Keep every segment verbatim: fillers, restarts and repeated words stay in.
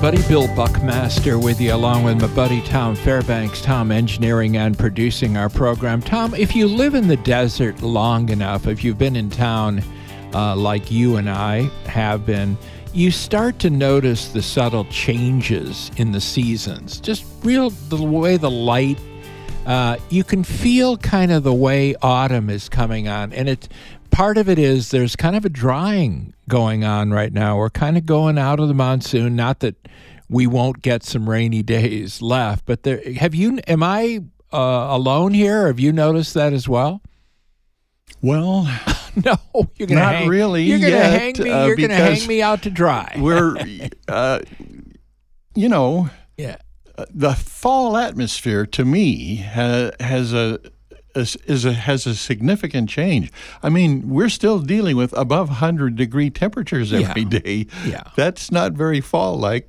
everybody. Bill Buckmaster with you, along with my buddy Tom Fairbanks. Tom engineering and producing our program. Tom, if you live in the desert long enough, if you've been in town uh, like you and I have been, you start to notice the subtle changes in the seasons. Just real, the way the light, uh, you can feel kind of the way autumn is coming on. And it, part of it is there's kind of a drying going on right now. We're kind of going out of the monsoon. Not that we won't get some rainy days left, but there, have you, am I uh, alone here? Have you noticed that as well? Well, no, you're gonna not hang, really. You're gonna yet, hang me. uh, You're gonna hang me out to dry. We're, uh, you know, yeah. The fall atmosphere to me ha, has a is, is a has a significant change. I mean, we're still dealing with above one hundred degree temperatures every yeah. day. Yeah, that's not very fall-like.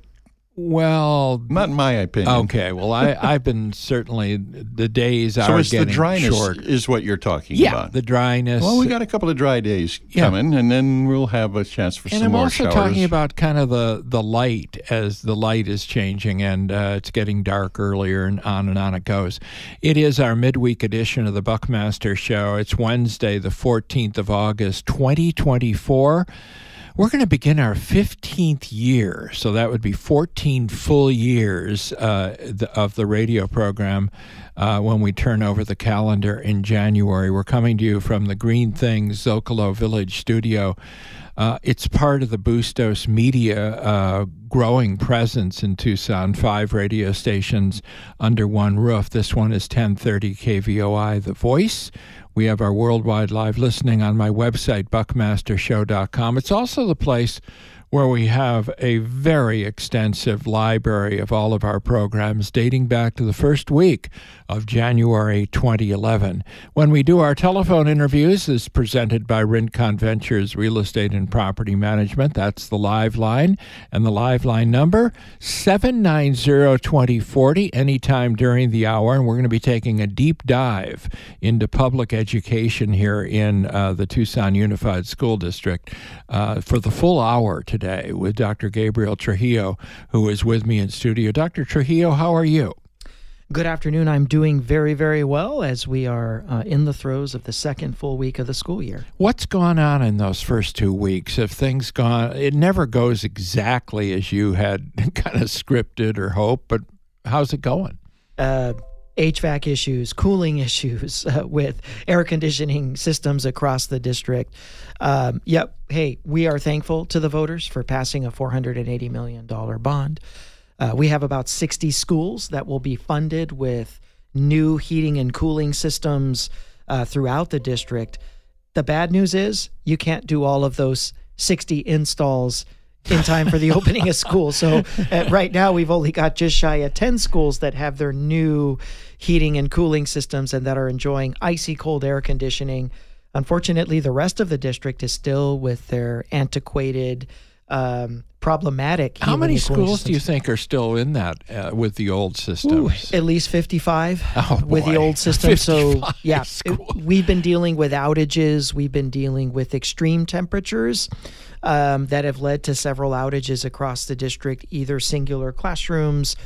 Well, not in my opinion. Okay, well, I, I've been certainly, the days so are it's getting the dryness short. Is what you're talking yeah, about. the dryness. Well, we got a couple of dry days yeah. coming, and then we'll have a chance for and some I'm more also showers. talking about kind of the, the light, as the light is changing, and uh, it's getting dark earlier, and on and on it goes. It is our midweek edition of the Buckmaster Show. It's Wednesday, the fourteenth of August, twenty twenty-four. We're going to begin our fifteenth year, so that would be fourteen full years uh, the, of the radio program uh, when we turn over the calendar in January. We're coming to you from the Green Things Zocalo Village studio. Uh, it's part of the Bustos Media uh, growing presence in Tucson, five radio stations under one roof. This one is ten thirty K V O I, The Voice. We have our worldwide live listening on my website, buckmaster show dot com. It's also the place where we have a very extensive library of all of our programs dating back to the first week of January twenty eleven. When we do our telephone interviews, this is presented by Rincon Ventures Real Estate and Property Management. That's the live line, and the live line number, seven nine zero, two zero four zero, anytime during the hour. And we're going to be taking a deep dive into public education here in uh, the Tucson Unified School District uh, for the full hour today with Doctor Gabriel Trujillo, who is with me in studio. Doctor Trujillo, how are you? Good afternoon. I'm doing very, very well as we are uh, in the throes of the second full week of the school year. What's gone on in those first two weeks? Have things gone, it never goes exactly as you had kind of scripted or hoped, but how's it going? Uh, H V A C issues, cooling issues uh, with air conditioning systems across the district. Um, yep. Hey, we are thankful to the voters for passing a four hundred eighty million dollars bond. Uh, we have about sixty schools that will be funded with new heating and cooling systems uh, throughout the district. The bad news is you can't do all of those sixty installs in time for the opening of school. So uh, right now we've only got just shy of ten schools that have their new heating and cooling systems and that are enjoying icy cold air conditioning. Unfortunately, the rest of the district is still with their antiquated, um, problematic. How many schools systems. do you think are still in that uh, with the old systems? Ooh, at least fifty-five oh, with the old system. So yeah, it, we've been dealing with outages. We've been dealing with extreme temperatures um, that have led to several outages across the district, either singular classrooms,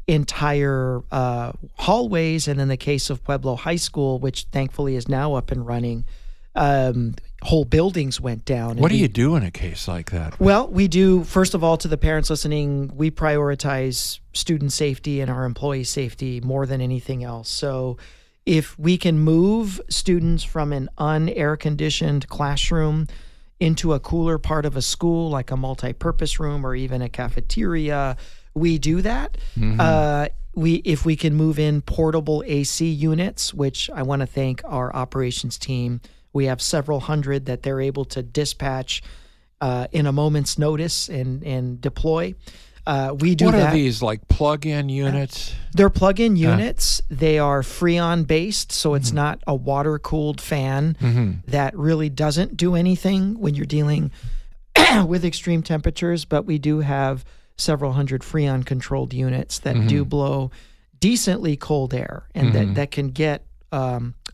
entire uh, hallways, and in the case of Pueblo High School, which thankfully is now up and running, um, whole buildings went down. What do we, you do in a case like that? Well, we do, first of all, to the parents listening, we prioritize student safety and our employee safety more than anything else. So if we can move students from an un-air-conditioned classroom into a cooler part of a school, like a multi-purpose room or even a cafeteria, we do that. Mm-hmm. Uh, we, if we can move in portable A C units, which I want to thank our operations team. We have several hundred that they're able to dispatch uh, in a moment's notice and, and deploy. Uh, we do what that. What are these, like plug-in units? They're plug-in units. Uh. They are Freon-based, so it's mm-hmm. not a water-cooled fan mm-hmm. that really doesn't do anything when you're dealing with extreme temperatures. But we do have several hundred Freon-controlled units that mm-hmm. do blow decently cold air and mm-hmm. that, that can get um,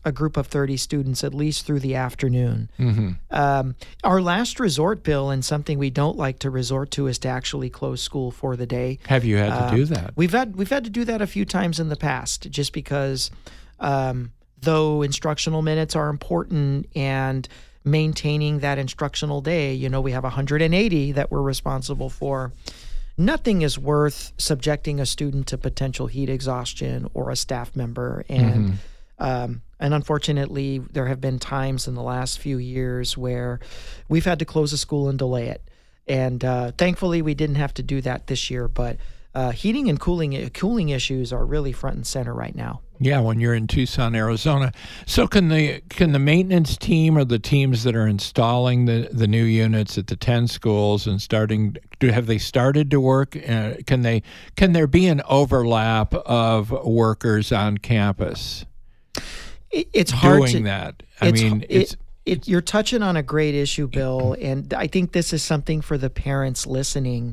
a group of thirty students at least through the afternoon. Mm-hmm. Um, our last resort, Bill, and something we don't like to resort to, is to actually close school for the day. Have you had Um, to do that? We've had we've had to do that a few times in the past, just because um, though instructional minutes are important and maintaining that instructional day, you know, we have one hundred eighty that we're responsible for. Nothing is worth subjecting a student to potential heat exhaustion or a staff member. And Mm-hmm. um, and unfortunately, there have been times in the last few years where we've had to close a school and delay it. And uh, thankfully, we didn't have to do that this year. But uh, heating and cooling cooling issues are really front and center right now. Yeah, when you're in Tucson, Arizona. So can the can the maintenance team or the teams that are installing the, the new units at the ten schools and starting, do have they started to work? Uh, can they can there be an overlap of workers on campus It, it's hard doing to, that? I it's, mean, it, it's it, you're touching on a great issue, Bill, and I think this is something for the parents listening.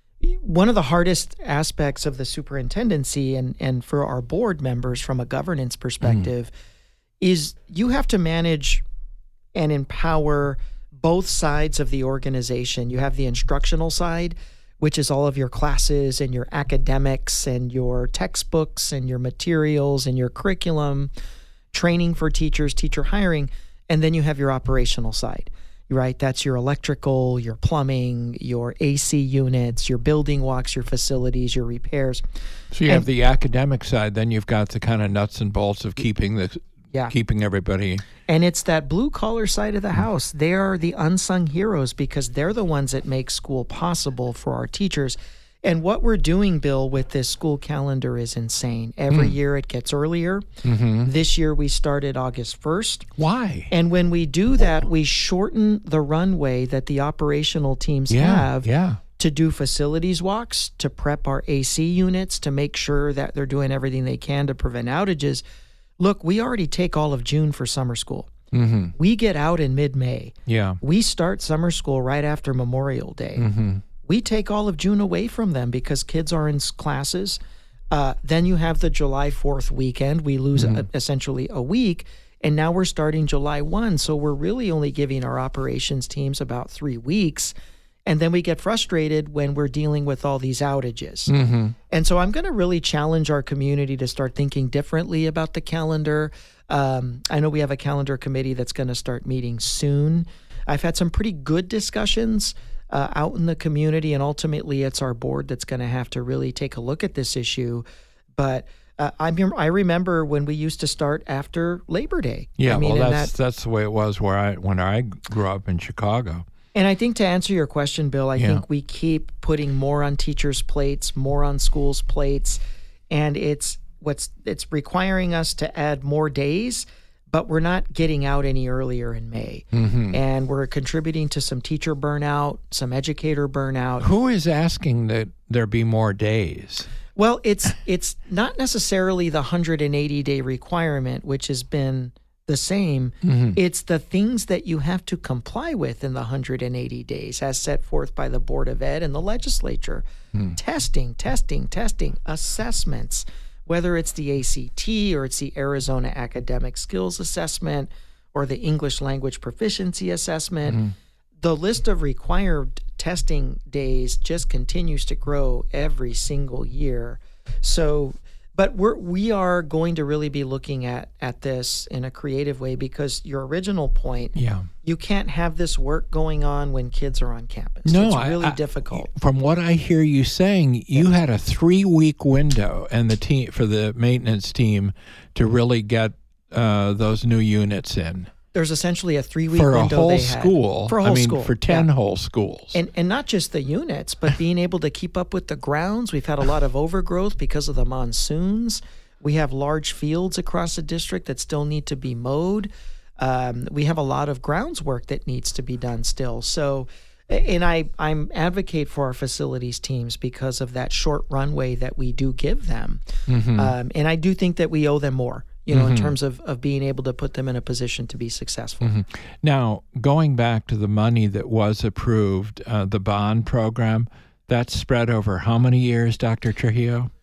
One of the hardest aspects of the superintendency and, and for our board members from a governance perspective mm. is you have to manage and empower both sides of the organization. You have the instructional side, which is all of your classes and your academics and your textbooks and your materials and your curriculum, training for teachers, teacher hiring, and then you have your operational side. Right, that's your electrical, your plumbing, your A C units, your building walks, your facilities, your repairs. So you and, have the academic side, then you've got the kind of nuts and bolts of keeping the yeah. keeping everybody. And it's that blue collar side of the house. They are the unsung heroes because they're the ones that make school possible for our teachers. And what we're doing, Bill, with this school calendar is insane. Every mm. year it gets earlier. Mm-hmm. This year we started August first. Why? And when we do that, we shorten the runway that the operational teams yeah, have yeah. to do facilities walks, to prep our A C units, to make sure that they're doing everything they can to prevent outages. Look, we already take all of June for summer school. Mm-hmm. We get out in mid-May. Yeah. We start summer school right after Memorial Day. Mm-hmm. We take all of June away from them because kids are in classes. Uh, then you have the July fourth weekend. We lose mm-hmm. a, essentially a week. And now we're starting July first. So we're really only giving our operations teams about three weeks. And then we get frustrated when we're dealing with all these outages. Mm-hmm. And so I'm going to really challenge our community to start thinking differently about the calendar. Um, I know we have a calendar committee that's going to start meeting soon. I've had some pretty good discussions Uh, out in the community, and ultimately it's our board that's going to have to really take a look at this issue. But uh, I, mem- I remember when we used to start after Labor Day. Yeah, I mean, well, and that's that, that's the way it was where I when I grew up in Chicago. And I think to answer your question, Bill, I yeah. think we keep putting more on teachers' plates, more on schools' plates, and it's what's it's requiring us to add more days. But we're not getting out any earlier in May. Mm-hmm. And we're contributing to some teacher burnout, some educator burnout. Who is asking that there be more days? Well, it's it's not necessarily the one hundred eighty day requirement, which has been the same. Mm-hmm. It's the things that you have to comply with in the one hundred eighty days as set forth by the Board of Ed and the legislature. Mm. Testing, testing, testing, assessments, whether it's the A C T or it's the Arizona Academic Skills Assessment or the English Language Proficiency Assessment, mm-hmm. the list of required testing days just continues to grow every single year. So, but we're, we are going to really be looking at, at this in a creative way because your original point, yeah. you can't have this work going on when kids are on campus. No, it's really I, I, difficult. From what I hear you saying, you yeah. had a three-week window and the team for the maintenance team to really get uh, those new units in. There's essentially a three-week for window a whole they school. Had. For a whole I mean, school. for ten yeah. whole schools. And and not just the units, but being able to keep up with the grounds. We've had a lot of overgrowth because of the monsoons. We have large fields across the district that still need to be mowed. Um, we have a lot of grounds work that needs to be done still. So, and I I'm advocate for our facilities teams because of that short runway that we do give them. Mm-hmm. Um, and I do think that we owe them more. You know, mm-hmm. in terms of, of being able to put them in a position to be successful. Mm-hmm. Now, going back to the money that was approved, uh, the bond program, that's spread over how many years, Doctor Trujillo?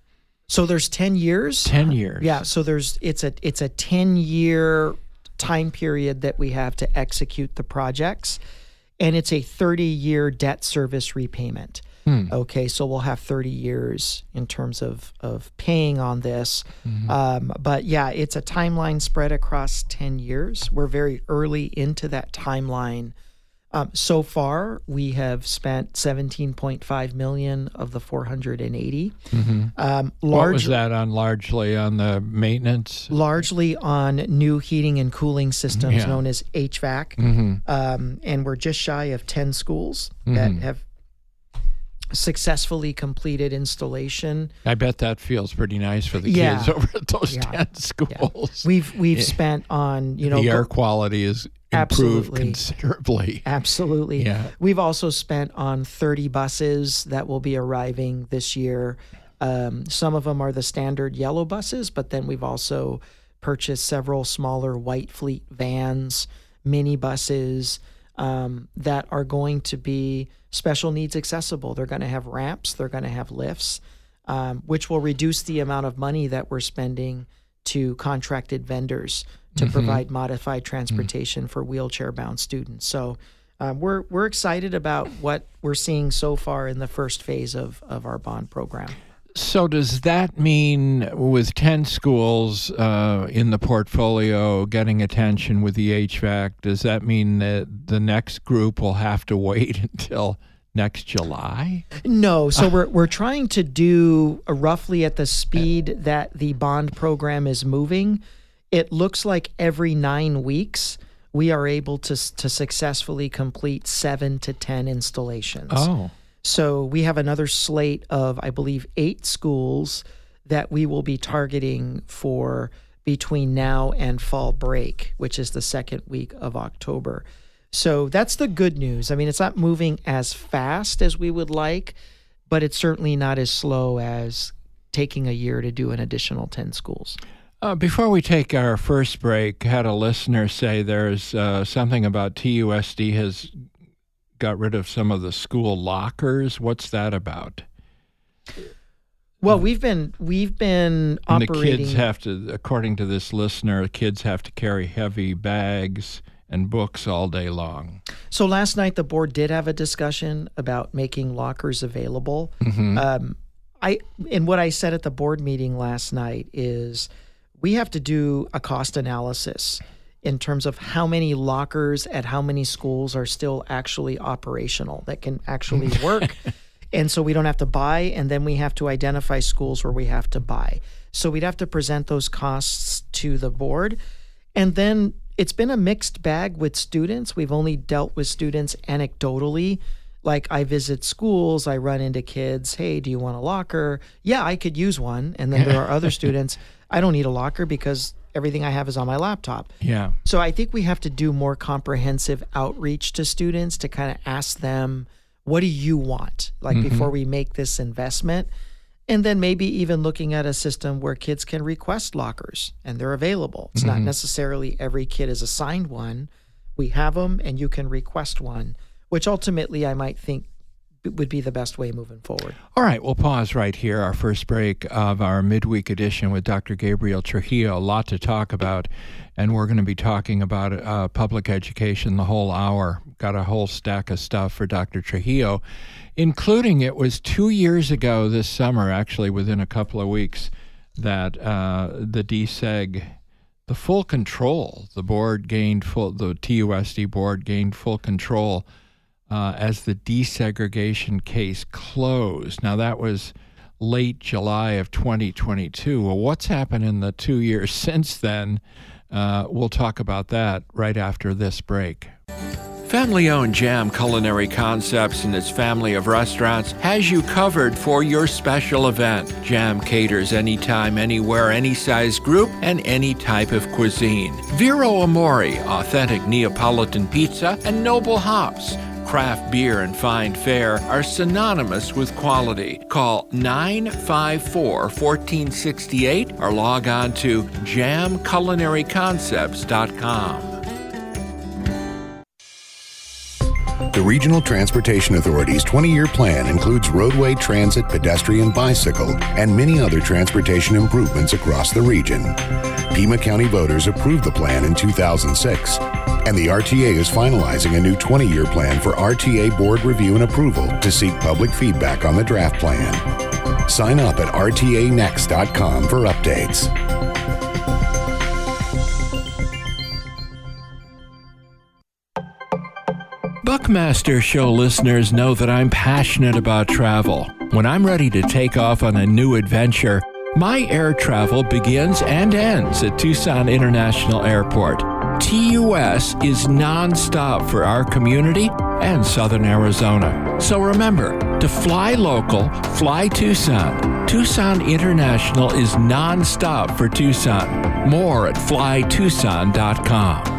So there's ten years. ten years. Yeah. So there's it's a it's a ten year time period that we have to execute the projects, and it's a thirty year debt service repayment. Hmm. Okay, so we'll have thirty years in terms of, of paying on this. Mm-hmm. Um, but yeah, it's a timeline spread across ten years. We're very early into that timeline. Um, so far, we have spent seventeen point five million dollars of the four hundred eighty. Mm-hmm. Um, large, what was that on? Largely on the maintenance? Largely on new heating and cooling systems yeah. known as H V A C. Mm-hmm. Um, and we're just shy of ten schools mm-hmm. that have successfully completed installation. I bet that feels pretty nice for the yeah. kids over at those yeah. ten schools. Yeah. We've we've yeah. spent on, you know, the air quality is improved absolutely. considerably. Absolutely. Yeah. We've also spent on thirty buses that will be arriving this year. Um, some of them are the standard yellow buses, but then we've also purchased several smaller white fleet vans, mini buses, um, that are going to be special needs accessible. They're going to have ramps, they're going to have lifts, um, which will reduce the amount of money that we're spending to contracted vendors to mm-hmm. provide modified transportation mm-hmm. for wheelchair-bound students. So um, we're we're excited about what we're seeing so far in the first phase of, of our bond program. So does that mean with ten schools uh, in the portfolio getting attention with the H V A C, does that mean that the next group will have to wait until next July? No. So we're we're trying to do roughly at the speed that the bond program is moving. It looks like every nine weeks we are able to to successfully complete seven to ten installations. Oh. So we have another slate of, I believe, eight schools that we will be targeting for between now and fall break, which is the second week of October. So that's the good news. I mean, it's not moving as fast as we would like, but it's certainly not as slow as taking a year to do an additional ten schools. Uh, before we take our first break, had a listener say there's uh, something about T U S D has got rid of some of the school lockers. What's that about? Well, we've been we've been and operating. The kids have to, according to this listener, kids have to carry heavy bags and books all day long. So last night the board did have a discussion about making lockers available. Mm-hmm. Um, I and what I said at the board meeting last night is we have to do a cost analysis in terms of how many lockers at how many schools are still actually operational that can actually work. And so we don't have to buy, and then we have to identify schools where we have to buy. So we'd have to present those costs to the board. And then it's been a mixed bag with students. We've only dealt with students anecdotally. Like I visit schools, I run into kids, hey, do you want a locker? Yeah, I could use one. And then there are other students, I don't need a locker because everything I have is on my laptop. Yeah. So I think we have to do more comprehensive outreach to students to kind of ask them, what do you want? Like mm-hmm. before we make this investment. And then maybe even looking at a system where kids can request lockers and they're available. It's mm-hmm. not necessarily every kid is assigned one. We have them and you can request one, which ultimately I might think would be the best way moving forward. All right, we'll pause right here, our first break of our midweek edition with Doctor Gabriel Trujillo. A lot to talk about, and we're going to be talking about uh, public education the whole hour. Got a whole stack of stuff for Doctor Trujillo, including it was two years ago this summer, actually within a couple of weeks, that uh, the D S E G, the full control, the board gained full, the T U S D board gained full control Uh, as the desegregation case closed. Now, that was late July of twenty twenty-two. Well, what's happened in the two years since then? Uh, we'll talk about that right after this break. Family-owned Jam Culinary Concepts and its family of restaurants has you covered for your special event. Jam caters anytime, anywhere, any size group, and any type of cuisine. Vero Amore, authentic Neapolitan pizza, and Noble Hops, craft beer and fine fare are synonymous with quality. Call nine five four, one four six eight or log on to jam culinary concepts dot com. The Regional Transportation Authority's twenty-year plan includes roadway, transit, pedestrian, bicycle, and many other transportation improvements across the region. Pima County voters approved the plan in two thousand six, and the R T A is finalizing a new twenty-year plan for R T A board review and approval to seek public feedback on the draft plan. Sign up at R T A next dot com for updates. Buckmaster Show listeners know that I'm passionate about travel. When I'm ready to take off on a new adventure, my air travel begins and ends at Tucson International Airport. T U S is nonstop for our community and Southern Arizona. So remember, to fly local, fly Tucson. Tucson International is nonstop for Tucson. More at fly tucson dot com.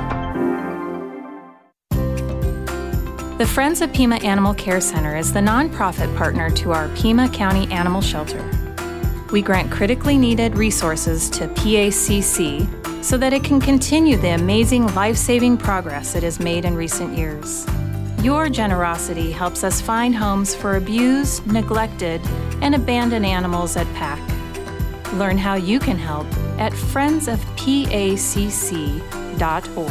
The Friends of Pima Animal Care Center is the nonprofit partner to our Pima County Animal Shelter. We grant critically needed resources to P A C C so that it can continue the amazing life-saving progress it has made in recent years. Your generosity helps us find homes for abused, neglected, and abandoned animals at P A C. Learn how you can help at friends of P A C C dot org.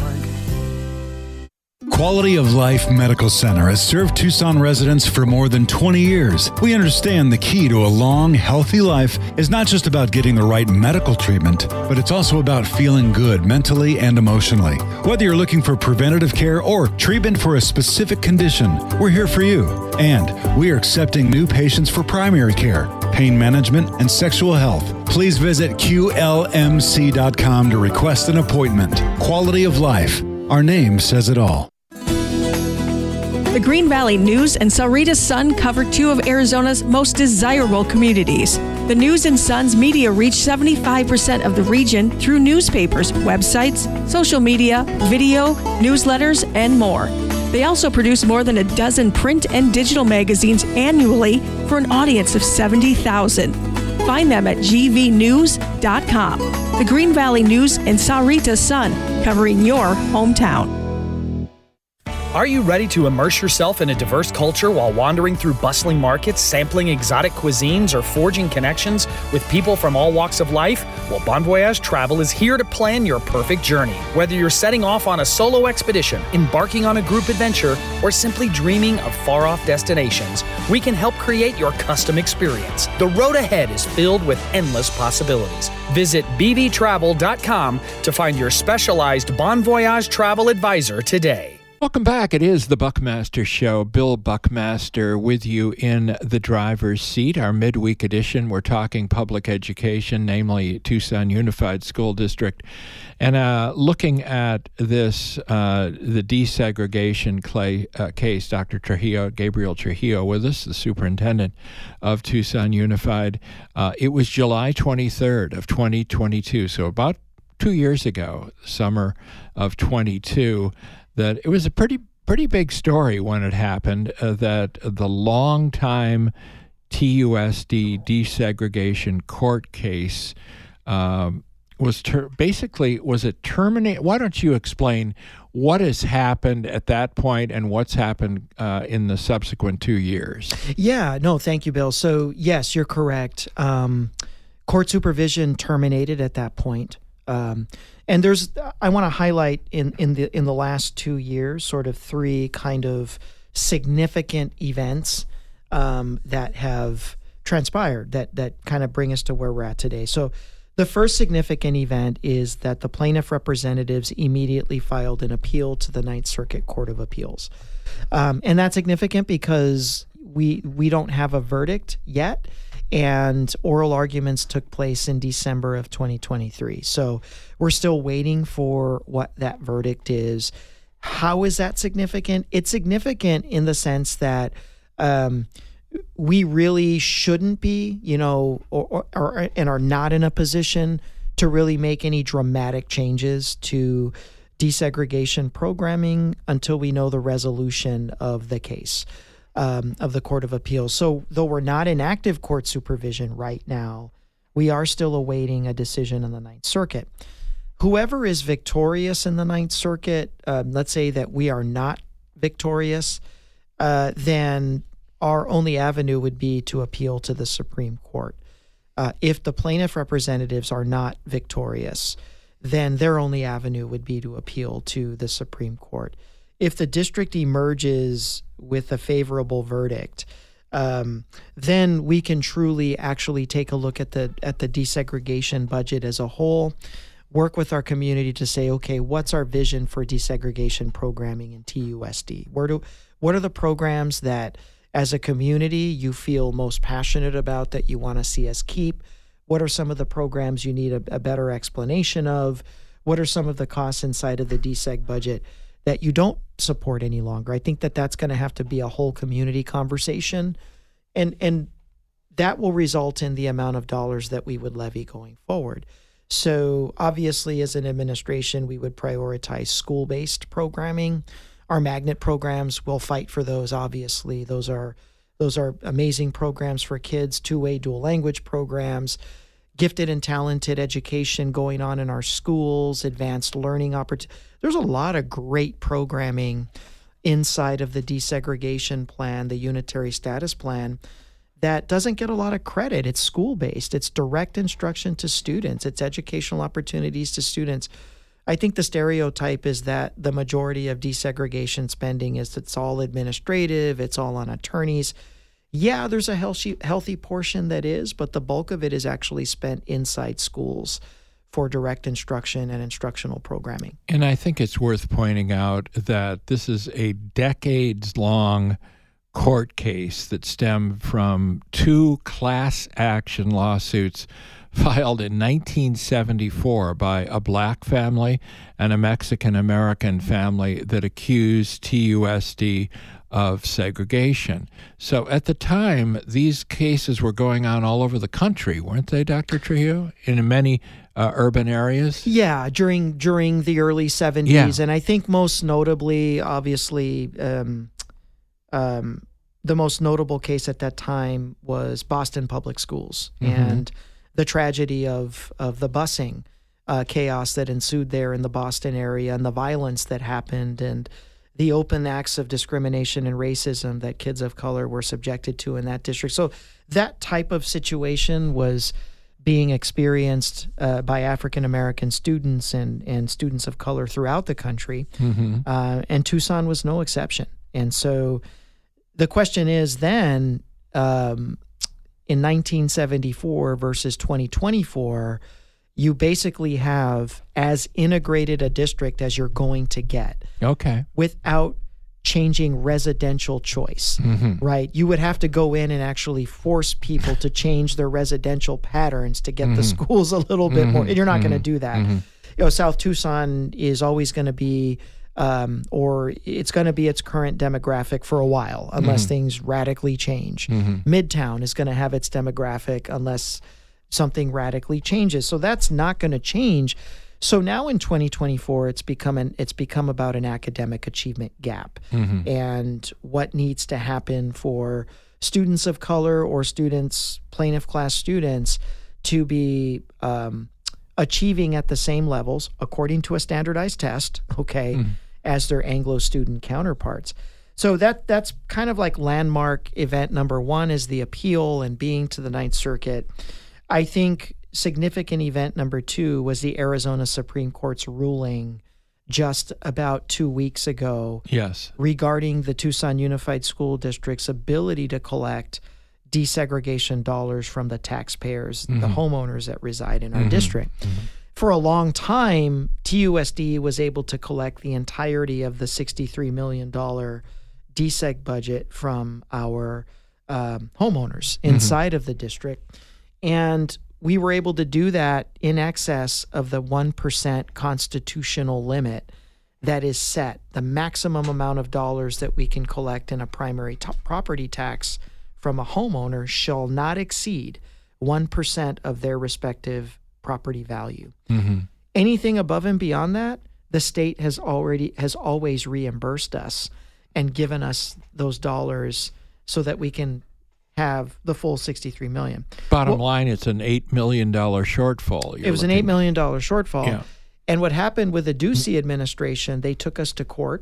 Quality of Life Medical Center has served Tucson residents for more than twenty years. We understand the key to a long, healthy life is not just about getting the right medical treatment, but it's also about feeling good mentally and emotionally. Whether you're looking for preventative care or treatment for a specific condition, we're here for you. And we are accepting new patients for primary care, pain management, and sexual health. Please visit Q L M C dot com to request an appointment. Quality of Life. Our name says it all. The Green Valley News and Sahuarita Sun cover two of Arizona's most desirable communities. The News and Sun's media reach seventy-five percent of the region through newspapers, websites, social media, video, newsletters, and more. They also produce more than a dozen print and digital magazines annually for an audience of seventy thousand. Find them at G V news dot com. The Green Valley News and Sahuarita Sun, covering your hometown. Are you ready to immerse yourself in a diverse culture while wandering through bustling markets, sampling exotic cuisines, or forging connections with people from all walks of life? Well, Bon Voyage Travel is here to plan your perfect journey. Whether you're setting off on a solo expedition, embarking on a group adventure, or simply dreaming of far-off destinations, we can help create your custom experience. The road ahead is filled with endless possibilities. Visit b v travel dot com to find your specialized Bon Voyage travel advisor today. Welcome back. It is the Buckmaster Show. Bill Buckmaster with you in the driver's seat. Our midweek edition, we're talking public education, namely Tucson Unified School District, and uh, looking at this, uh, the desegregation clay, uh, case. Doctor Trujillo, Gabriel Trujillo, with us, the superintendent of Tucson Unified. Uh, it was July twenty-third of twenty twenty-two, so about two years ago, summer of twenty-two. That it was a pretty pretty big story when it happened, uh, that the long-time T U S D desegregation court case um, was ter- basically, was it terminated? Why don't you explain what has happened at that point and what's happened uh, in the subsequent two years? Yeah, no, thank you, Bill. So, yes, you're correct. Um, court supervision terminated at that point. Um, and there's, I want to highlight in, in the in the last two years, sort of three kind of significant events um, that have transpired that that kind of bring us to where we're at today. So the first significant event is that the plaintiff representatives immediately filed an appeal to the Ninth Circuit Court of Appeals. Um, and that's significant because we we don't have a verdict yet. And oral arguments took place in December of twenty twenty-three. So we're still waiting for what that verdict is. How is that significant? It's significant in the sense that um, we really shouldn't be, you know, or, or, or and are not in a position to really make any dramatic changes to desegregation programming until we know the resolution of the case. Um, of the Court of Appeals. So though we're not in active court supervision right now, we are still awaiting a decision in the Ninth Circuit. Whoever is victorious in the Ninth Circuit, um, let's say that we are not victorious, uh, then our only avenue would be to appeal to the Supreme Court. Uh, if the plaintiff representatives are not victorious, then their only avenue would be to appeal to the Supreme Court. If the district emerges with a favorable verdict, um, then we can truly actually take a look at the at the desegregation budget as a whole, work with our community to say, okay, what's our vision for desegregation programming in T U S D? Where do what are the programs that as a community you feel most passionate about that you want to see us keep? What are some of the programs you need a, a better explanation of? What are some of the costs inside of the deseg budget that you don't support any longer? I think that that's going to have to be a whole community conversation, and and that will result in the amount of dollars that we would levy going forward. So obviously, as an administration, we would prioritize school-based programming. Our magnet programs, we'll fight for those, obviously. Those are those are amazing programs for kids, two-way dual language programs, gifted and talented education going on in our schools, advanced learning opportunities. There's a lot of great programming inside of the desegregation plan, the unitary status plan, that doesn't get a lot of credit. It's school-based. It's direct instruction to students. It's educational opportunities to students. I think the stereotype is that the majority of desegregation spending is it's all administrative, it's all on attorneys. Yeah, there's a healthy, healthy portion that is, but the bulk of it is actually spent inside schools for direct instruction and instructional programming. And I think it's worth pointing out that this is a decades-long court case that stemmed from two class action lawsuits filed in nineteen seventy-four by a black family and a Mexican-American family that accused T U S D of segregation. So at the time, these cases were going on all over the country, weren't they, Doctor Trujillo? In many uh, urban areas? Yeah, during during the early seventies. Yeah. And I think most notably, obviously, um, um, the most notable case at that time was Boston Public Schools. Mm-hmm. And the tragedy of of the busing uh, chaos that ensued there in the Boston area, and the violence that happened, and the open acts of discrimination and racism that kids of color were subjected to in that district. So that type of situation was being experienced uh, by African American students and and students of color throughout the country, mm-hmm. uh, and Tucson was no exception. And so the question is then, um, in nineteen seventy-four versus twenty twenty-four, you basically have as integrated a district as you're going to get. Okay. Without changing residential choice, mm-hmm. right? You would have to go in and actually force people to change their residential patterns to get mm-hmm. the schools a little bit mm-hmm. more. And you're not mm-hmm. going to do that. Mm-hmm. You know, South Tucson is always going to be Um, or it's going to be its current demographic for a while, unless mm-hmm. things radically change. Mm-hmm. Midtown is going to have its demographic unless something radically changes. So that's not going to change. So now in twenty twenty-four, it's become an, it's become about an academic achievement gap mm-hmm. and what needs to happen for students of color or students, plaintiff class students, to be um, achieving at the same levels according to a standardized test. Okay. Mm-hmm. as their Anglo student counterparts. So that that's kind of like landmark event number one is the appeal and being to the Ninth Circuit. I think significant event number two was the Arizona Supreme Court's ruling just about two weeks ago. Yes. Regarding the Tucson Unified School District's ability to collect desegregation dollars from the taxpayers, mm-hmm. the homeowners that reside in our mm-hmm. district. Mm-hmm. For a long time, T U S D was able to collect the entirety of the sixty-three million dollars deseg budget from our um, homeowners inside mm-hmm. of the district. And we were able to do that in excess of the one percent constitutional limit that is set. The maximum amount of dollars that we can collect in a primary t- property tax from a homeowner shall not exceed one percent of their respective property value. Mm-hmm. Anything above and beyond that, the state has already has always reimbursed us and given us those dollars so that we can have the full sixty-three million dollars. Bottom well, line, it's an eight million dollars shortfall. It was looking. an eight million dollars shortfall. Yeah. And what happened with the Ducey administration, they took us to court.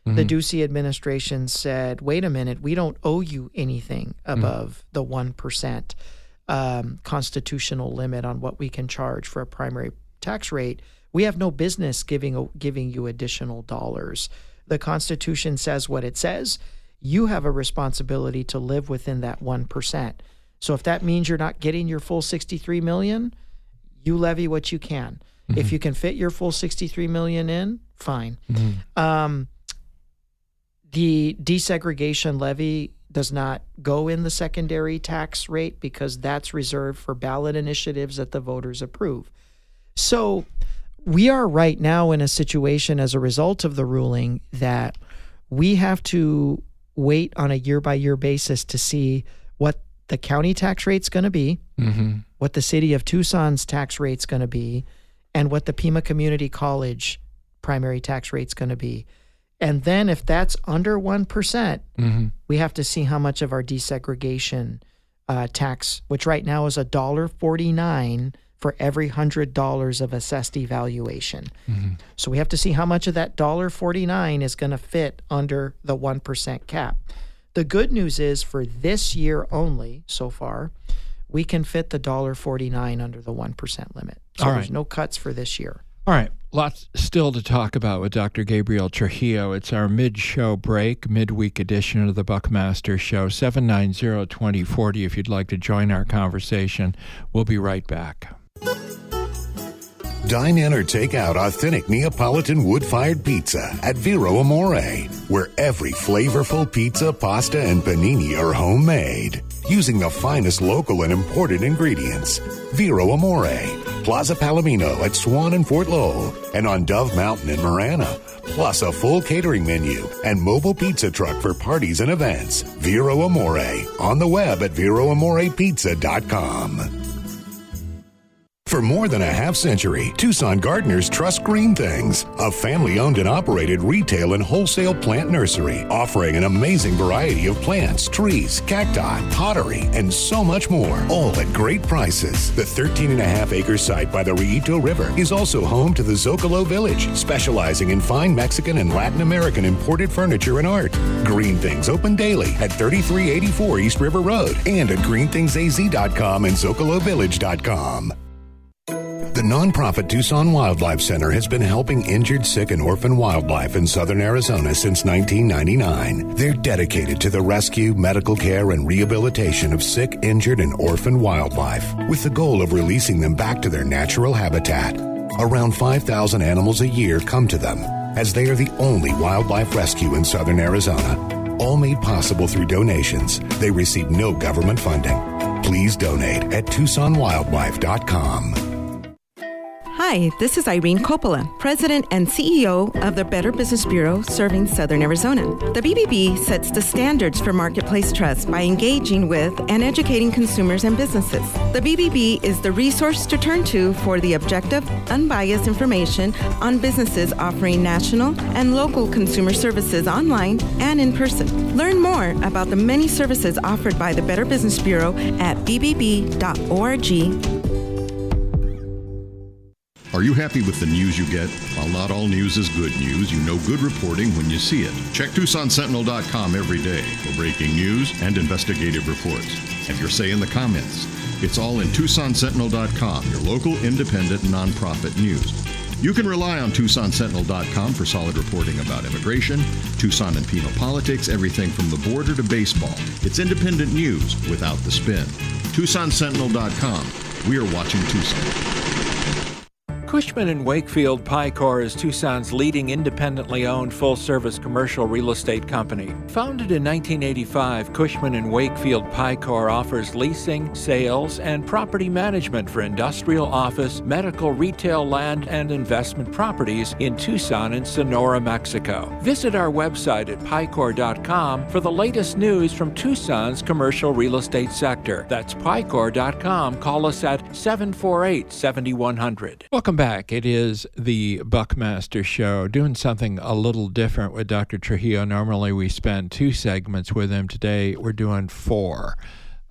Mm-hmm. The Ducey administration said, wait a minute, we don't owe you anything above mm-hmm. the one percent um, constitutional limit on what we can charge for a primary tax rate. We have no business giving giving you additional dollars. The Constitution says what it says. You have a responsibility to live within that one percent. So if that means you're not getting your full sixty-three million dollars, you levy what you can. Mm-hmm. If you can fit your full sixty-three million dollars in, fine. Mm-hmm. Um, the desegregation levy does not go in the secondary tax rate because that's reserved for ballot initiatives that the voters approve. So we are right now in a situation as a result of the ruling that we have to wait on a year-by-year basis to see what the county tax rate's going to be, mm-hmm. what the city of Tucson's tax rate's going to be, and what the Pima Community College primary tax rate's going to be. And then if that's under one percent, mm-hmm. we have to see how much of our desegregation uh, tax, which right now is one dollar forty-nine for every one hundred dollars of assessed evaluation. Mm-hmm. So we have to see how much of that one dollar forty-nine is going to fit under the one percent cap. The good news is for this year only, so far, we can fit the one dollar forty-nine under the one percent limit. So All there's right. no cuts for this year. All right. Lots still to talk about with Doctor Gabriel Trujillo. It's our mid-show break, midweek edition of the Buckmaster Show, seven nine zero, two zero four zero if you'd like to join our conversation. We'll be right back. Dine in or take out authentic Neapolitan wood-fired pizza at Vero Amore, where every flavorful pizza, pasta, and panini are homemade, using the finest local and imported ingredients. Vero Amore, Plaza Palomino at Swan and Fort Lowell, and on Dove Mountain in Marana, plus a full catering menu and mobile pizza truck for parties and events. Vero Amore, on the web at vero amore pizza dot com. For more than a half century, Tucson gardeners trust Green Things, a family-owned and operated retail and wholesale plant nursery offering an amazing variety of plants, trees, cacti, pottery, and so much more, all at great prices. The thirteen and a half acre site by the Riito River is also home to the Zocalo Village, specializing in fine Mexican and Latin American imported furniture and art. Green Things open daily at thirty-three eighty-four East River Road and at green things a z dot com and zocalo village dot com. The nonprofit Tucson Wildlife Center has been helping injured, sick, and orphan wildlife in southern Arizona since nineteen ninety-nine. They're dedicated to the rescue, medical care, and rehabilitation of sick, injured, and orphan wildlife, with the goal of releasing them back to their natural habitat. Around five thousand animals a year come to them, as they are the only wildlife rescue in southern Arizona. All made possible through donations. They receive no government funding. Please donate at tucson wildlife dot com. Hi, this is Irene Coppola, President and C E O of the Better Business Bureau serving Southern Arizona. The B B B sets the standards for marketplace trust by engaging with and educating consumers and businesses. The B B B is the resource to turn to for the objective, unbiased information on businesses offering national and local consumer services online and in person. Learn more about the many services offered by the Better Business Bureau at b b b dot org. Are you happy with the news you get? While not all news is good news, you know good reporting when you see it. Check Tucson Sentinel dot com every day for breaking news and investigative reports. Have your say in the comments. It's all in Tucson Sentinel dot com, your local independent nonprofit news. You can rely on Tucson Sentinel dot com for solid reporting about immigration, Tucson and Pima politics, everything from the border to baseball. It's independent news without the spin. Tucson Sentinel dot com. We are watching Tucson. Cushman and Wakefield Picor is Tucson's leading independently owned full-service commercial real estate company. Founded in nineteen eighty-five, Cushman and Wakefield Picor offers leasing, sales, and property management for industrial, office, medical, retail, land, and investment properties in Tucson and Sonora, Mexico. Visit our website at picor dot com for the latest news from Tucson's commercial real estate sector. That's picor dot com. Call us at seven four eight, seven one zero zero. Welcome back. Back. It is the Buckmaster Show, doing something a little different with Doctor Trujillo. Normally we spend two segments with him. Today we're doing four.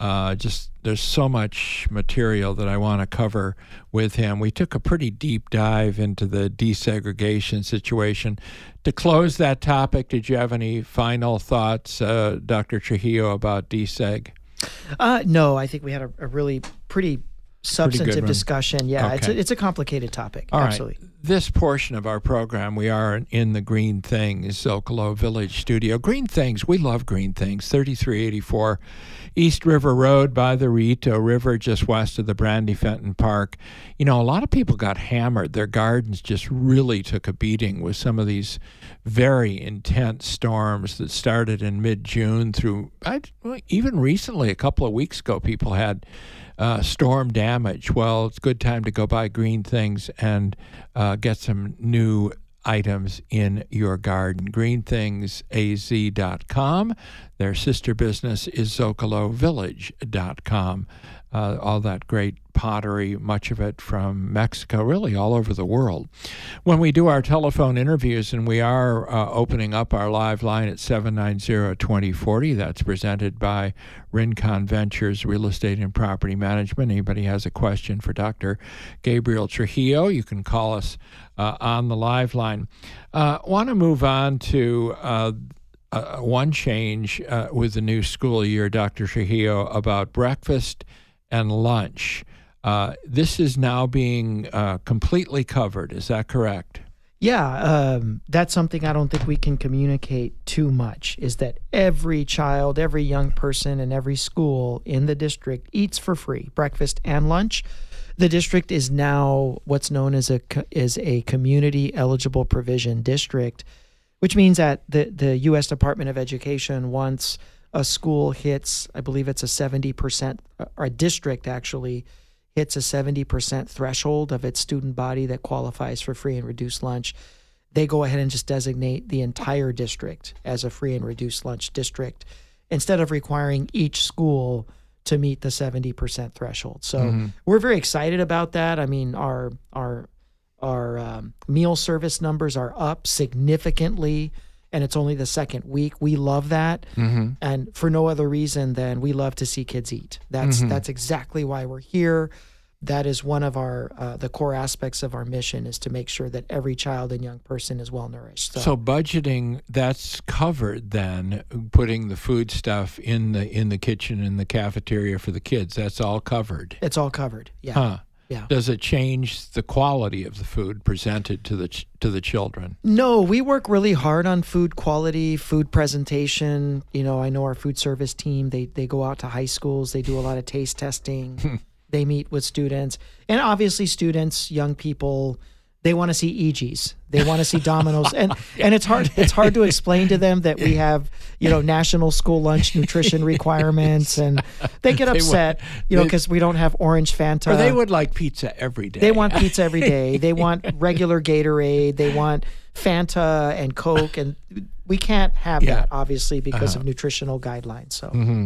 Uh, just there's so much material that I want to cover with him. We took a pretty deep dive into the desegregation situation. To close that topic, did you have any final thoughts, uh, Doctor Trujillo, about deseg? Uh, no, I think we had a, a really pretty substantive discussion. Yeah, okay. it's a, it's a complicated topic. All Absolutely. Right. This portion of our program, we are in the Green Things Zocalo Village studio. Green Things, we love Green Things, thirty-three eighty-four East River Road by the Rito River, just west of the Brandy Fenton Park. You know, a lot of people got hammered. Their gardens just really took a beating with some of these very intense storms that started in mid-June through, I, even recently, a couple of weeks ago, people had Uh, storm damage. Well, it's a good time to go buy Green Things and uh, get some new items in your garden. green things a z dot com. Their sister business is zocalo village dot com. Uh, all that great pottery, much of it from Mexico, really all over the world. When we do our telephone interviews, and we are uh, opening up our live line at seven nine zero, two zero four zero, that's presented by Rincon Ventures Real Estate and Property Management. Anybody has a question for Doctor Gabriel Trujillo, you can call us uh, on the live line. Uh, want to move on to uh, uh, one change uh, with the new school year, Doctor Trujillo, about breakfast and lunch. Uh, this is now being uh, completely covered. Is that correct? Yeah, um, that's something I don't think we can communicate too much, is that every child, every young person, and every school in the district eats for free, breakfast and lunch. The district is now what's known as a is a community eligible provision district, which means that the, the U S Department of Education, once a school hits, I believe it's a seventy percent, or a district actually, hits a seventy percent threshold of its student body that qualifies for free and reduced lunch, they go ahead and just designate the entire district as a free and reduced lunch district instead of requiring each school to meet the seventy percent threshold. So mm-hmm. we're very excited about that. I mean, our our our um, meal service numbers are up significantly, and it's only the second week. We love that, mm-hmm. and for no other reason than we love to see kids eat. That's mm-hmm. that's exactly why we're here. That is one of our uh, the core aspects of our mission, is to make sure that every child and young person is well nourished. So, so budgeting, that's covered then, putting the food stuff in the in the kitchen, in the cafeteria for the kids. That's all covered. It's all covered. Yeah. Huh. Yeah. Does it change the quality of the food presented to the ch- to the children? No, we work really hard on food quality, food presentation. You know, I know our food service team, they they go out to high schools, they do a lot of taste testing. They meet with students. And obviously students, young people, they want to see E Gs. They want to see Domino's. And and it's hard it's hard to explain to them that we have, you know, national school lunch nutrition requirements, and they get upset, they would, you know, because we don't have orange Fanta. Or they would like pizza every day. They want pizza every day. They want regular Gatorade. They want Fanta and Coke, and we can't have yeah. that, obviously, because uh-huh. of nutritional guidelines. So mm-hmm.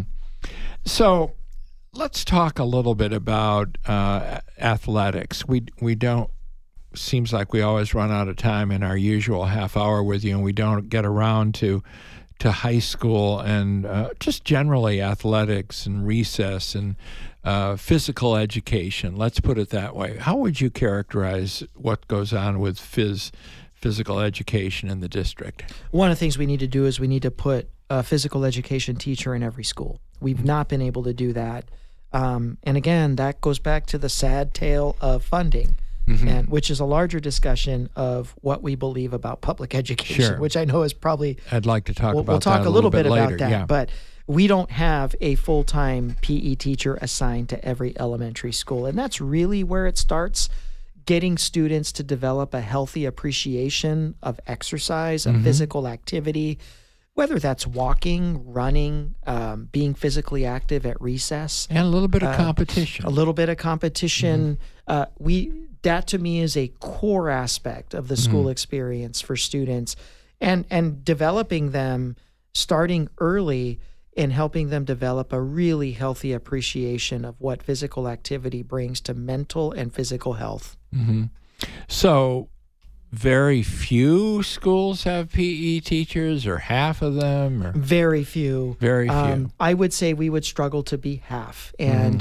So let's talk a little bit about uh, athletics. We we don't, seems like we always run out of time in our usual half hour with you, and we don't get around to to high school and uh, just generally athletics and recess and uh, physical education. Let's put it that way. How would you characterize what goes on with phys physical education in the district? One of the things we need to do is we need to put a physical education teacher in every school. We've not been able to do that. Um, and again, that goes back to the sad tale of funding, mm-hmm. and which is a larger discussion of what we believe about public education, sure. which I know is probably... I'd like to talk we'll, about we'll talk that a little, little bit, bit about later. that, yeah. but we don't have a full-time P E teacher assigned to every elementary school, and that's really where it starts, getting students to develop a healthy appreciation of exercise, of mm-hmm. physical activity, whether that's walking, running, um, being physically active at recess. And a little bit of uh, competition. A little bit of competition. Mm-hmm. uh, we that to me is a core aspect of the school mm-hmm. experience for students, and, and developing them starting early and helping them develop a really healthy appreciation of what physical activity brings to mental and physical health. Mm-hmm. So very few schools have P E teachers, or half of them? Or? Very few. Very few. Um, I would say we would struggle to be half. And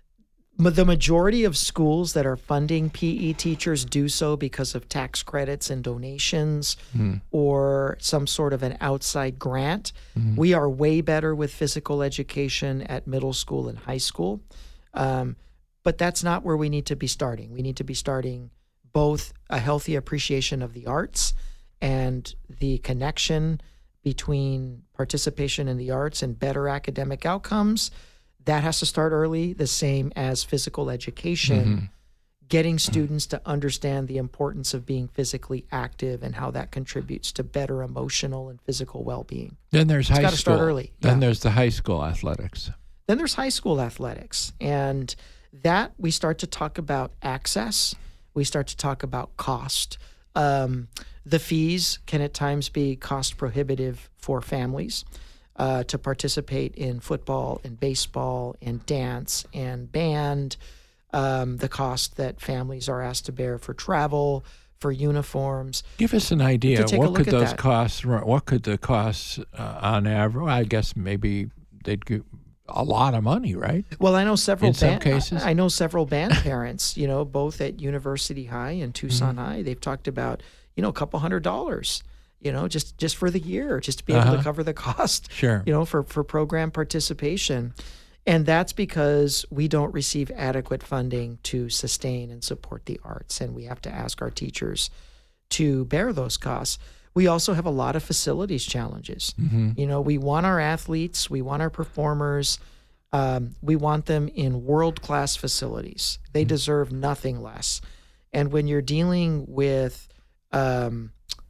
mm. the majority of schools that are funding P E teachers do so because of tax credits and donations mm. or some sort of an outside grant. Mm. We are way better with physical education at middle school and high school. Um, but that's not where we need to be starting. We need to be starting both a healthy appreciation of the arts and the connection between participation in the arts and better academic outcomes. That has to start early, the same as physical education, mm-hmm. getting students to understand the importance of being physically active and how that contributes to better emotional and physical well-being. Then there's it's high got school. to start early. Then yeah. there's the high school athletics. Then there's high school athletics. And that we start to talk about access. We start to talk about cost. Um, the fees can at times be cost prohibitive for families uh, to participate in football and baseball and dance and band. Um, the cost that families are asked to bear for travel, for uniforms. Give us an idea. What could those that. costs? What could the costs uh, on average? I guess maybe they'd give a lot of money, right? Well, I know several in some band, cases. I, I know several band parents, you know, both at University High and Tucson mm-hmm. High. They've talked about, you know, a couple hundred dollars, you know, just, just for the year, just to be able uh-huh. to cover the cost, sure. you know, for, for program participation. And that's because we don't receive adequate funding to sustain and support the arts. And we have to ask our teachers to bear those costs. We also have a lot of facilities challenges. Mm-hmm. You know, we want our athletes, we want our performers, um, we want them in world-class facilities. They mm-hmm. deserve nothing less. And when you're dealing with um,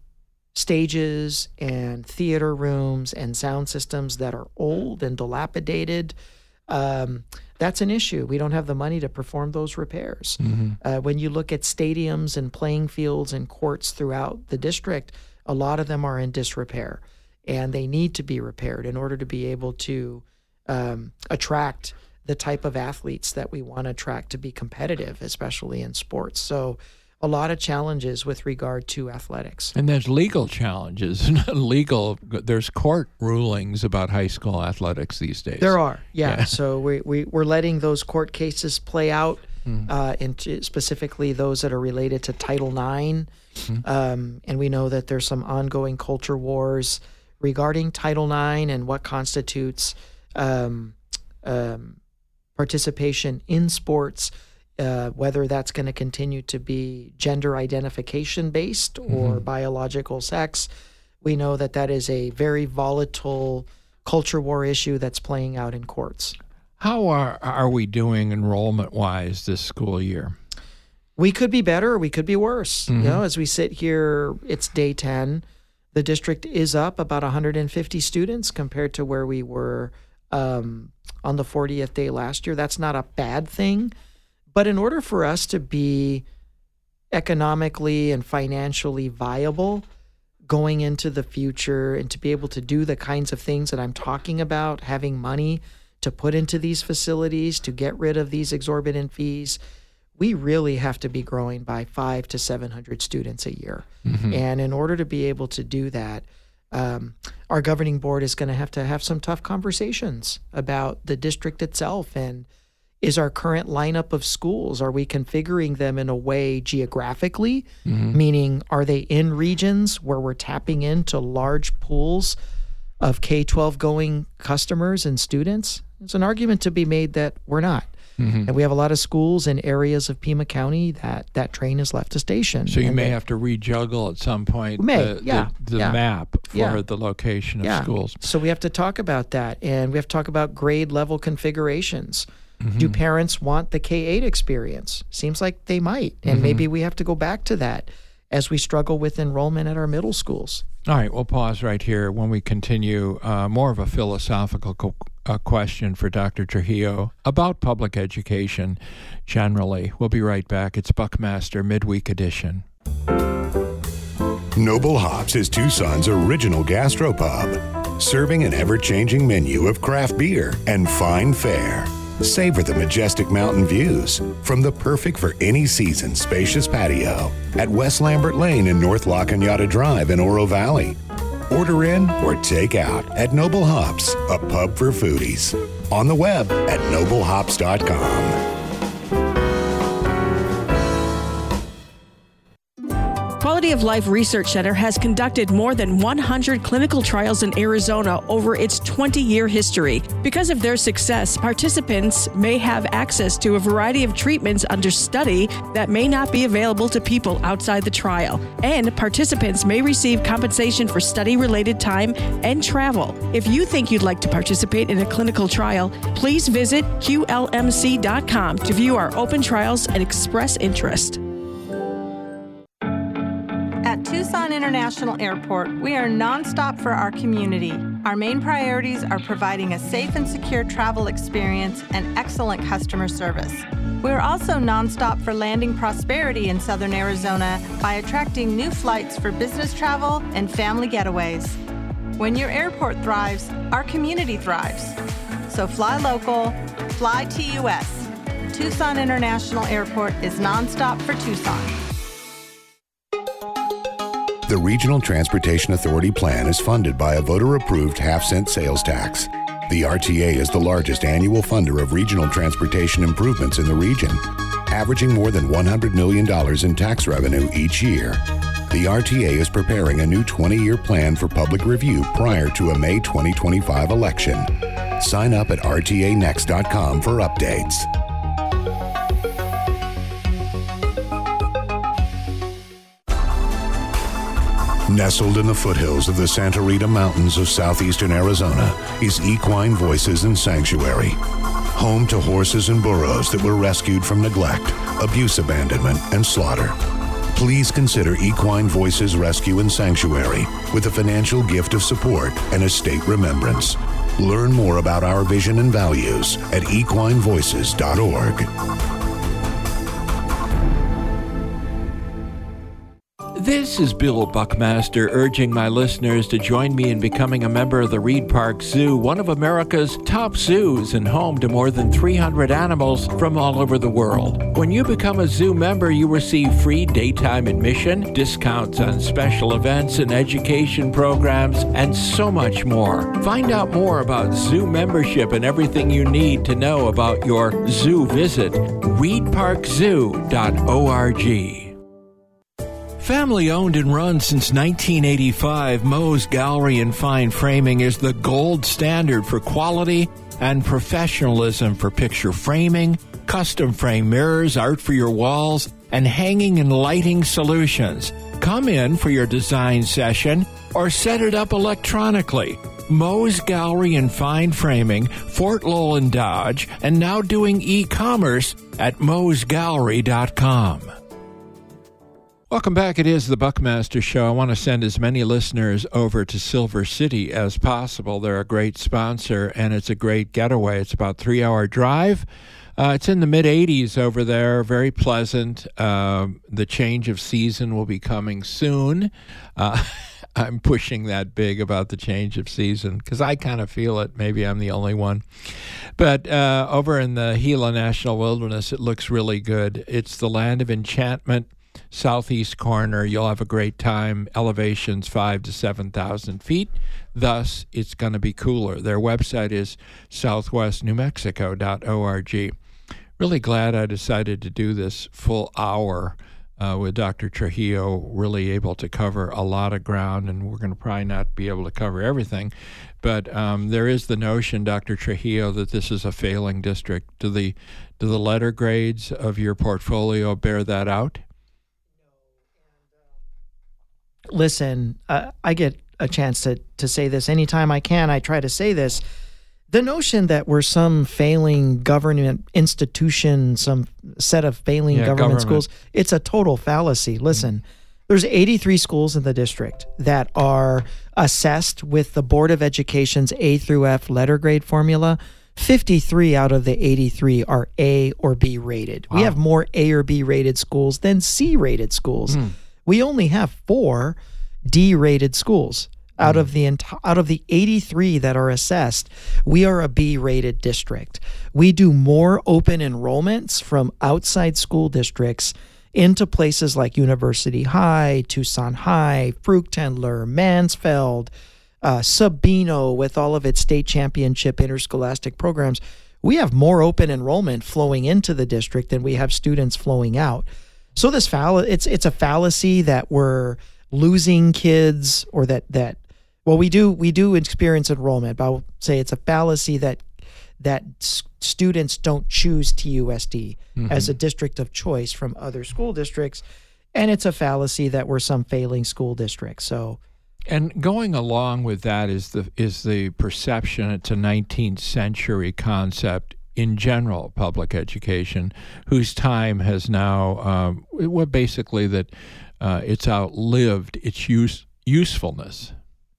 stages and theater rooms and sound systems that are old and dilapidated, um, that's an issue. We don't have the money to perform those repairs. Mm-hmm. Uh, when you look at stadiums and playing fields and courts throughout the district, a lot of them are in disrepair, and they need to be repaired in order to be able to um, attract the type of athletes that we want to attract to be competitive, especially in sports. So a lot of challenges with regard to athletics. And there's legal challenges. legal, there's court rulings about high school athletics these days. There are, yeah. yeah. So we, we, we're letting those court cases play out, mm. uh, and specifically those that are related to Title nine. Mm-hmm. Um, and we know that there's some ongoing culture wars regarding Title nine and what constitutes um, um, participation in sports, uh, whether that's going to continue to be gender identification based or mm-hmm. biological sex. We know that that is a very volatile culture war issue that's playing out in courts. How are, are we doing enrollment-wise this school year? We could be better or we could be worse. Mm-hmm. You know, as we sit here, it's day ten. The district is up about one hundred fifty students compared to where we were um, on the fortieth day last year. That's not a bad thing. But in order for us to be economically and financially viable going into the future and to be able to do the kinds of things that I'm talking about, having money to put into these facilities, to get rid of these exorbitant fees, we really have to be growing by five to seven hundred students a year. Mm-hmm. And in order to be able to do that, um, our governing board is going to have to have some tough conversations about the district itself. And is our current lineup of schools, are we configuring them in a way geographically, mm-hmm. meaning are they in regions where we're tapping into large pools of K twelve going customers and students? There's an argument to be made that we're not. Mm-hmm. And we have a lot of schools in areas of Pima County that that train has left a station. So you and may they, have to rejuggle at some point may, the, yeah, the, the yeah. map for yeah. the location of yeah. schools. So we have to talk about that, and we have to talk about grade level configurations. Mm-hmm. Do parents want the K eight experience? Seems like they might, and mm-hmm. maybe we have to go back to that as we struggle with enrollment at our middle schools. All right, we'll pause right here. When we continue, uh, more of a philosophical co- uh, question for Doctor Trujillo about public education generally. We'll be right back. It's Buckmaster Midweek Edition. Noble Hops is Tucson's original gastropub, serving an ever-changing menu of craft beer and fine fare. Savor the majestic mountain views from the perfect for any season spacious patio at West Lambert Lane and North La Cañada Drive in Oro Valley. Order in or take out at Noble Hops, a pub for foodies. On the web at noble hops dot com. Quality of Life Research Center has conducted more than one hundred clinical trials in Arizona over its twenty-year history. Because of their success, participants may have access to a variety of treatments under study that may not be available to people outside the trial. And participants may receive compensation for study-related time and travel. If you think you'd like to participate in a clinical trial, please visit Q L M C dot com to view our open trials and express interest. At Tucson International Airport, we are nonstop for our community. Our main priorities are providing a safe and secure travel experience and excellent customer service. We are also nonstop for landing prosperity in Southern Arizona by attracting new flights for business travel and family getaways. When your airport thrives, our community thrives. So fly local, fly T U S. Tucson International Airport is nonstop for Tucson. The Regional Transportation Authority plan is funded by a voter-approved half-cent sales tax. The R T A is the largest annual funder of regional transportation improvements in the region, averaging more than one hundred million dollars in tax revenue each year. The R T A is preparing a new twenty-year plan for public review prior to a May twenty twenty-five election. Sign up at R T A next dot com for updates. Nestled in the foothills of the Santa Rita Mountains of southeastern Arizona is Equine Voices and Sanctuary, home to horses and burros that were rescued from neglect, abuse, abandonment, and slaughter. Please consider Equine Voices Rescue and Sanctuary with a financial gift of support and a state remembrance. Learn more about our vision and values at equine voices dot org. This is Bill Buckmaster urging my listeners to join me in becoming a member of the Reed Park Zoo, one of America's top zoos and home to more than three hundred animals from all over the world. When you become a zoo member, you receive free daytime admission, discounts on special events and education programs, and so much more. Find out more about zoo membership and everything you need to know about your zoo visit. reed park zoo dot org. Family owned and run since nineteen eighty-five, Moe's Gallery and Fine Framing is the gold standard for quality and professionalism for picture framing, custom frame mirrors, art for your walls, and hanging and lighting solutions. Come in for your design session or set it up electronically. Moe's Gallery and Fine Framing, Fort Lowell and Dodge, and now doing e-commerce at moes gallery dot com. Welcome back. It is the Buckmaster Show. I want to send as many listeners over to Silver City as possible. They're a great sponsor, and it's a great getaway. It's about a three-hour drive. Uh, it's in the mid eighties over there, very pleasant. Uh, the change of season will be coming soon. Uh, I'm pushing that big about the change of season because I kind of feel it. Maybe I'm the only one. But uh, over in the Gila National Wilderness, it looks really good. It's the land of enchantment. Southeast corner, you'll have a great time. Elevations five to seven thousand feet. Thus, it's going to be cooler. Their website is southwest new mexico dot org. Really glad I decided to do this full hour uh, with Doctor Trujillo. Really able to cover a lot of ground, and we're going to probably not be able to cover everything. But um, there is the notion, Doctor Trujillo, that this is a failing district. Do the do the letter grades of your portfolio bear that out? Listen, uh, I get a chance to, to say this anytime I can. I try to say this. The notion that we're some failing government institution, some set of failing yeah, government, government schools, it's a total fallacy. Listen, mm-hmm. there's eighty-three schools in the district that are assessed with the Board of Education's A through F letter grade formula. fifty-three out of the eighty-three are A or B rated. Wow. We have more A or B rated schools than C rated schools. Mm. We only have four D-rated schools. Out mm. of the enti- out of the eighty-three that are assessed, we are a B-rated district. We do more open enrollments from outside school districts into places like University High, Tucson High, Fruchtendler, Mansfeld, uh, Sabino with all of its state championship interscholastic programs. We have more open enrollment flowing into the district than we have students flowing out. So this fall- it's it's a fallacy that we're losing kids, or that that well we do we do experience enrollment, but I'll say it's a fallacy that that s- students don't choose T U S D mm-hmm. as a district of choice from other school districts, and it's a fallacy that we're some failing school districts. So, and going along with that is the is the perception it's a nineteenth century concept in general public education, whose time has now um, well basically that uh, it's outlived its use usefulness.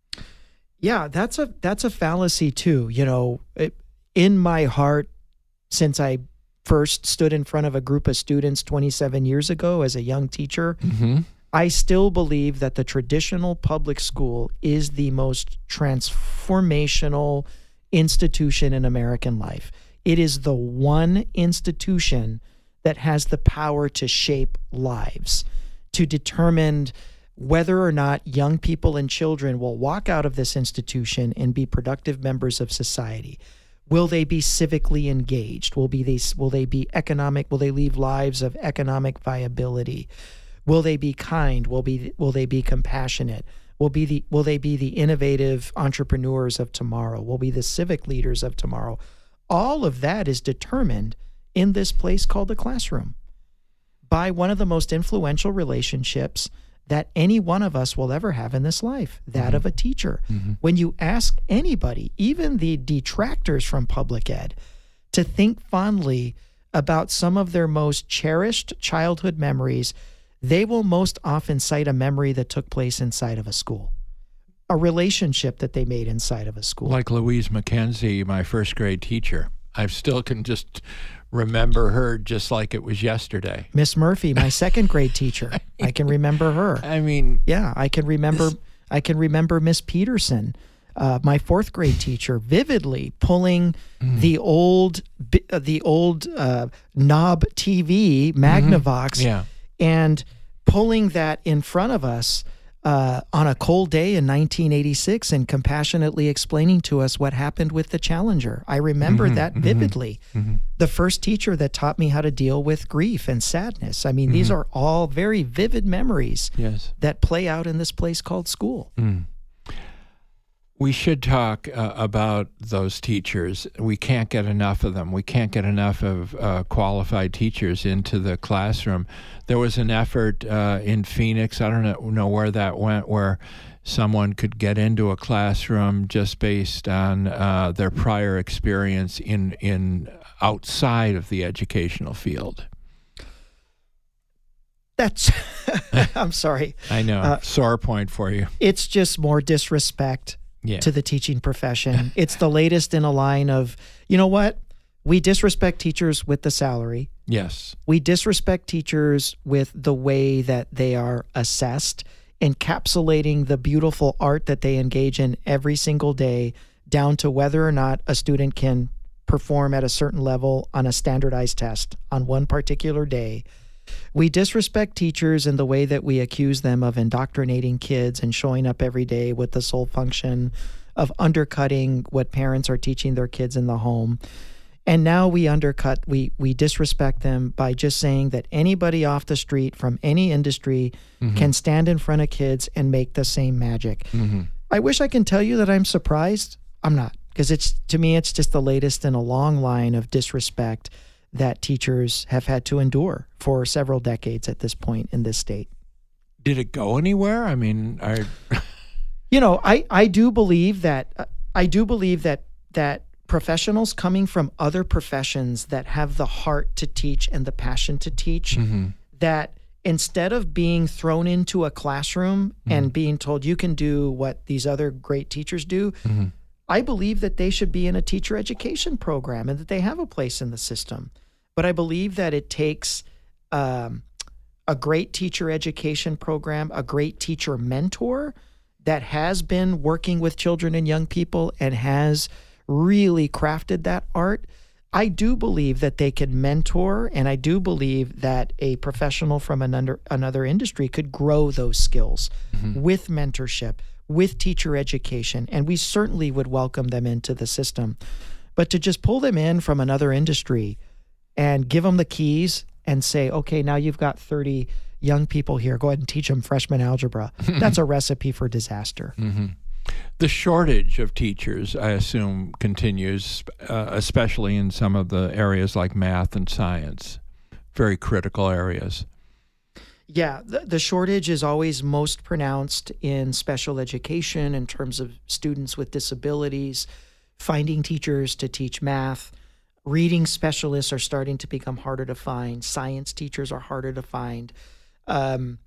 Yeah, that's a that's a fallacy too. You know, it, in my heart, since I first stood in front of a group of students twenty-seven years ago as a young teacher, mm-hmm. I still believe that the traditional public school is the most transformational institution in American life. It is the one institution that has the power to shape lives, to determine whether or not young people and children will walk out of this institution and be productive members of society. Will they be civically engaged? Will be they will they be economic? Will they leave lives of economic viability? Will they be kind? Will be will they be compassionate? Will be the will they be the innovative entrepreneurs of tomorrow? Will be the civic leaders of tomorrow? All of that is determined in this place called the classroom by one of the most influential relationships that any one of us will ever have in this life, that mm-hmm. of a teacher. Mm-hmm. When you ask anybody, even the detractors from public ed, to think fondly about some of their most cherished childhood memories, they will most often cite a memory that took place inside of a school, a relationship that they made inside of a school. Like Louise McKenzie, my first grade teacher. I still can just remember her just like it was yesterday. Miss Murphy, my second grade teacher. I can remember her. I mean, yeah, I can remember. I can remember Miss Peterson, uh, my fourth grade teacher, vividly pulling mm. the old, uh, the old uh, knob T V Magnavox, mm-hmm. yeah. and pulling that in front of us uh, on a cold day in nineteen eighty-six and compassionately explaining to us what happened with the Challenger. I remember mm-hmm, that vividly. Mm-hmm. The first teacher that taught me how to deal with grief and sadness. I mean, mm-hmm. these are all very vivid memories yes. that play out in this place called school. Mm. We should talk uh, about those teachers. We can't get enough of them. We can't get enough of uh, qualified teachers into the classroom. There was an effort uh, in Phoenix, I don't know, know where that went, where someone could get into a classroom just based on uh, their prior experience in in outside of the educational field. That's, I'm sorry. I know, uh, sore point for you. It's just more disrespect yeah. to the teaching profession. It's the latest in a line of, you know what? We disrespect teachers with the salary. Yes. We disrespect teachers with the way that they are assessed, encapsulating the beautiful art that they engage in every single day, down to whether or not a student can perform at a certain level on a standardized test on one particular day. We disrespect teachers in the way that we accuse them of indoctrinating kids and showing up every day with the sole function of undercutting what parents are teaching their kids in the home. And now we undercut, we we disrespect them by just saying that anybody off the street from any industry mm-hmm. can stand in front of kids and make the same magic. Mm-hmm. I wish I can tell you that I'm surprised. I'm not, because it's to me, it's just the latest in a long line of disrespect that teachers have had to endure for several decades at this point in this state. Did it go anywhere? I mean, I... you know, I, I do believe that uh, I do believe that that professionals coming from other professions that have the heart to teach and the passion to teach, mm-hmm. that instead of being thrown into a classroom mm-hmm. and being told you can do what these other great teachers do, mm-hmm. I believe that they should be in a teacher education program and that they have a place in the system. But I believe that it takes um, a great teacher education program, a great teacher mentor that has been working with children and young people and has really crafted that art, I do believe that they can mentor, and I do believe that a professional from another, another industry could grow those skills mm-hmm. with mentorship, with teacher education, and we certainly would welcome them into the system. But to just pull them in from another industry and give them the keys and say, okay, now you've got thirty young people here, go ahead and teach them freshman algebra. That's a recipe for disaster. Mm-hmm. The shortage of teachers, I assume, continues, uh, especially in some of the areas like math and science, very critical areas. Yeah, the, the shortage is always most pronounced in special education in terms of students with disabilities, finding teachers to teach math. Reading specialists are starting to become harder to find. Science teachers are harder to find. Um,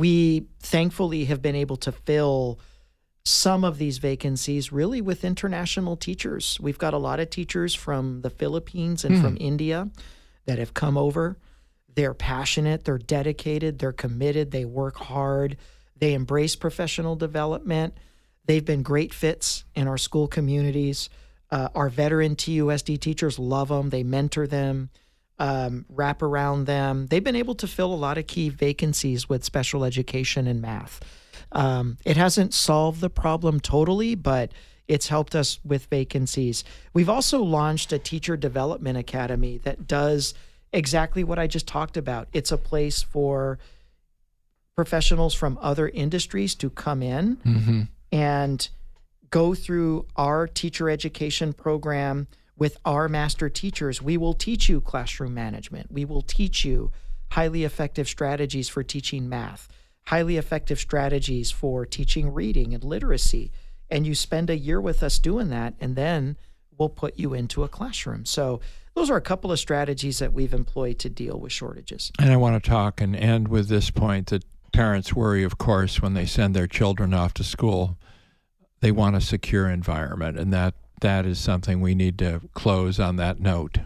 we thankfully have been able to fill some of these vacancies really with international teachers. We've got a lot of teachers from the Philippines and mm. from India that have come over. They're passionate, they're dedicated, they're committed, they work hard, they embrace professional development. They've been great fits in our school communities. Uh, our veteran T U S D teachers love them. They mentor them, um, wrap around them. They've been able to fill a lot of key vacancies with special education and math. Um, it hasn't solved the problem totally, but it's helped us with vacancies. We've also launched a teacher development academy that does exactly what I just talked about. It's a place for professionals from other industries to come in mm-hmm. and go through our teacher education program with our master teachers. We will teach you classroom management. We will teach you highly effective strategies for teaching math, highly effective strategies for teaching reading and literacy. And you spend a year with us doing that, and then we'll put you into a classroom. So those are a couple of strategies that we've employed to deal with shortages. And I want to talk and end with this point that parents worry, of course, when they send their children off to school. They want a secure environment, and that that is something we need to close on that note.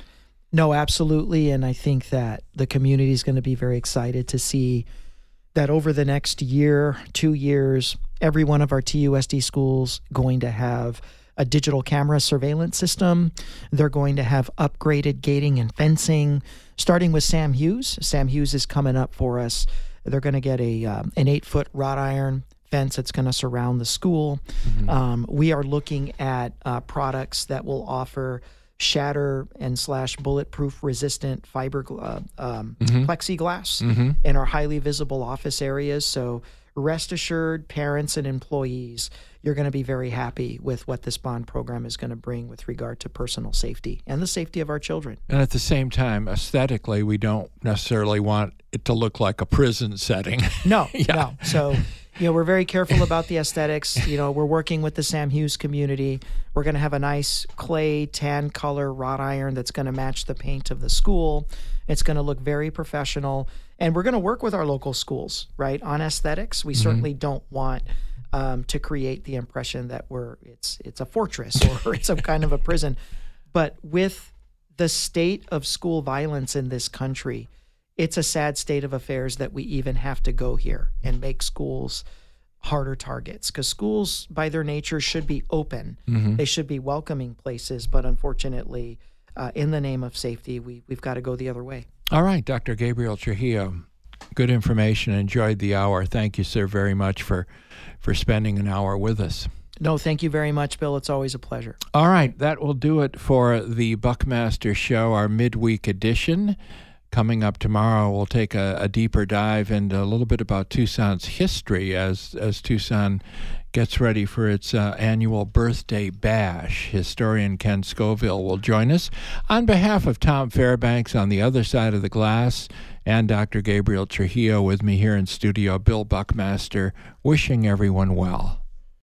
No, absolutely. And I think that the community is going to be very excited to see that over the next year, two years, every one of our T U S D schools going to have a digital camera surveillance system. They're going to have upgraded gating and fencing, starting with Sam Hughes. Sam Hughes is coming up for us. They're going to get a um, an eight-foot wrought iron fence that's going to surround the school. Mm-hmm. Um, we are looking at uh, products that will offer shatter and slash bulletproof resistant fiber uh, um, mm-hmm. plexiglass mm-hmm. in our highly visible office areas. So rest assured, parents and employees, you're going to be very happy with what this bond program is going to bring with regard to personal safety and the safety of our children. And at the same time, aesthetically, we don't necessarily want it to look like a prison setting. No, yeah. no. So, you know, we're very careful about the aesthetics. You know, we're working with the Sam Hughes community. We're going to have a nice clay tan color wrought iron that's going to match the paint of the school. It's going to look very professional. And we're going to work with our local schools, right, on aesthetics. We mm-hmm. certainly don't want um, to create the impression that we're it's it's a fortress or it's some kind of a prison. But with the state of school violence in this country, it's a sad state of affairs that we even have to go here and make schools harder targets, because schools by their nature should be open. Mm-hmm. They should be welcoming places. But unfortunately, uh, in the name of safety, we, we've got to go the other way. All right, Doctor Gabriel Trujillo, good information. Enjoyed the hour. Thank you, sir, very much for, for spending an hour with us. No, thank you very much, Bill. It's always a pleasure. All right, that will do it for the Buckmaster Show, our midweek edition. Coming up tomorrow, we'll take a, a deeper dive into a little bit about Tucson's history as as Tucson gets ready for its uh, annual birthday bash. Historian Ken Scoville will join us. On behalf of Tom Fairbanks on the other side of the glass and Doctor Gabriel Trujillo with me here in studio, Bill Buckmaster, wishing everyone well.